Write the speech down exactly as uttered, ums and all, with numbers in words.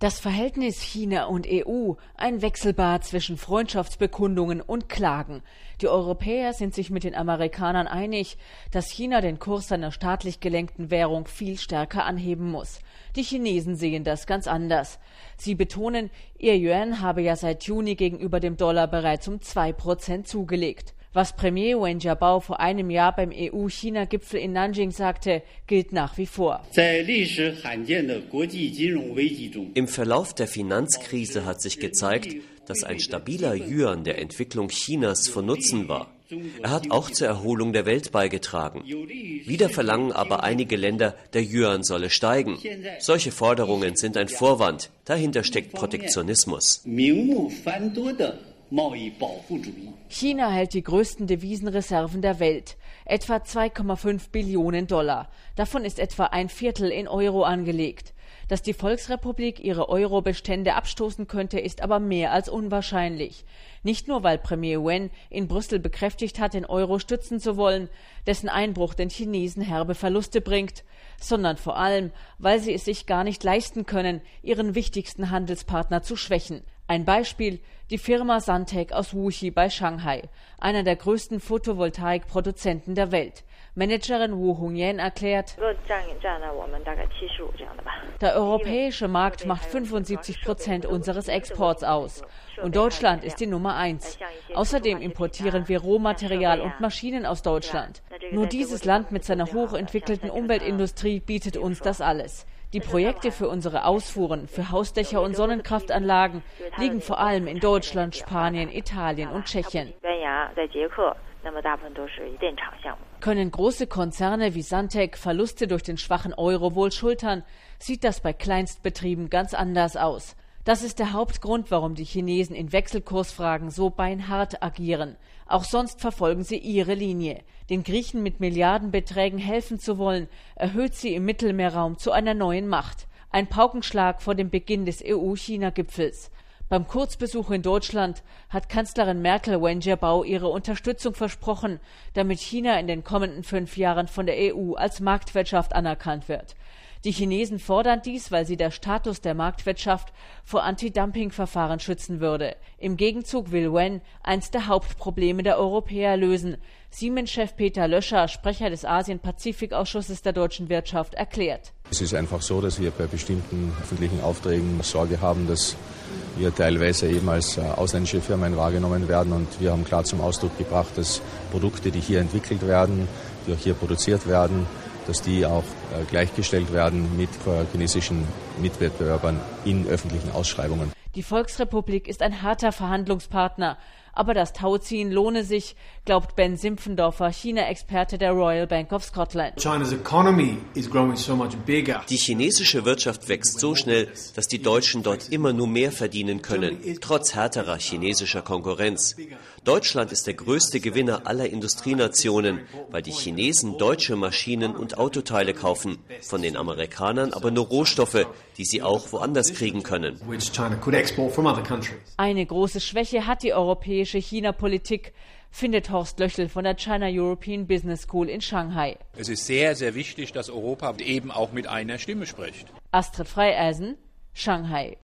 Das Verhältnis China und E U, ein Wechselbad zwischen Freundschaftsbekundungen und Klagen. Die Europäer sind sich mit den Amerikanern einig, dass China den Kurs seiner staatlich gelenkten Währung viel stärker anheben muss. Die Chinesen sehen das ganz anders. Sie betonen, ihr Yuan habe ja seit Juni gegenüber dem Dollar bereits um zwei Prozent zugelegt. Was Premier Wen Jiabao vor einem Jahr beim E U-China-Gipfel in Nanjing sagte, gilt nach wie vor. Im Verlauf der Finanzkrise hat sich gezeigt, dass ein stabiler Yuan der Entwicklung Chinas von Nutzen war. Er hat auch zur Erholung der Welt beigetragen. Wieder verlangen aber einige Länder, der Yuan solle steigen. Solche Forderungen sind ein Vorwand. Dahinter steckt Protektionismus. China hält die größten Devisenreserven der Welt, etwa zwei Komma fünf Billionen Dollar. Davon ist etwa ein Viertel in Euro angelegt. Dass die Volksrepublik ihre Euro-Bestände abstoßen könnte, ist aber mehr als unwahrscheinlich. Nicht nur, weil Premier Wen in Brüssel bekräftigt hat, den Euro stützen zu wollen, dessen Einbruch den Chinesen herbe Verluste bringt, sondern vor allem, weil sie es sich gar nicht leisten können, ihren wichtigsten Handelspartner zu schwächen. Ein Beispiel: die Firma Santec aus Wuxi bei Shanghai, einer der größten Photovoltaikproduzenten der Welt. Managerin Wu Hongyan erklärt, der europäische Markt macht fünfundsiebzig Prozent unseres Exports aus und Deutschland ist die Nummer eins. Außerdem importieren wir Rohmaterial und Maschinen aus Deutschland. Nur dieses Land mit seiner hochentwickelten Umweltindustrie bietet uns das alles. Die Projekte für unsere Ausfuhren, für Hausdächer und Sonnenkraftanlagen liegen vor allem in Deutschland, Spanien, Italien und Tschechien. Können große Konzerne wie Santec Verluste durch den schwachen Euro wohl schultern, sieht das bei Kleinstbetrieben ganz anders aus. Das ist der Hauptgrund, warum die Chinesen in Wechselkursfragen so beinhart agieren. Auch sonst verfolgen sie ihre Linie. Den Griechen mit Milliardenbeträgen helfen zu wollen, erhöht sie im Mittelmeerraum zu einer neuen Macht. Ein Paukenschlag vor dem Beginn des E U-China-Gipfels. Beim Kurzbesuch in Deutschland hat Kanzlerin Merkel Wen Jiabao ihre Unterstützung versprochen, damit China in den kommenden fünf Jahren von der E U als Marktwirtschaft anerkannt wird. Die Chinesen fordern dies, weil sie der Status der Marktwirtschaft vor Anti-Dumping-Verfahren schützen würde. Im Gegenzug will Wen eins der Hauptprobleme der Europäer lösen. Siemens-Chef Peter Löscher, Sprecher des Asien-Pazifik-Ausschusses der deutschen Wirtschaft, erklärt: Es ist einfach so, dass wir bei bestimmten öffentlichen Aufträgen Sorge haben, dass wir teilweise eben als ausländische Firmen wahrgenommen werden. Und wir haben klar zum Ausdruck gebracht, dass Produkte, die hier entwickelt werden, die auch hier produziert werden, dass die auch äh, gleichgestellt werden mit äh, chinesischen Mitwettbewerbern in öffentlichen Ausschreibungen. Die Volksrepublik ist ein harter Verhandlungspartner, aber das Tauziehen lohne sich, glaubt Ben Simpfendorfer, China-Experte der Royal Bank of Scotland. Die chinesische Wirtschaft wächst so schnell, dass die Deutschen dort immer nur mehr verdienen können, trotz härterer chinesischer Konkurrenz. Deutschland ist der größte Gewinner aller Industrienationen, weil die Chinesen deutsche Maschinen und Autoteile kaufen, von den Amerikanern aber nur Rohstoffe, die sie auch woanders kriegen können. Eine große Schwäche hat die europäische China-Politik, findet Horst Löchel von der China European Business School in Shanghai. Es ist sehr, sehr wichtig, dass Europa eben auch mit einer Stimme spricht. Astrid Freieisen, Shanghai.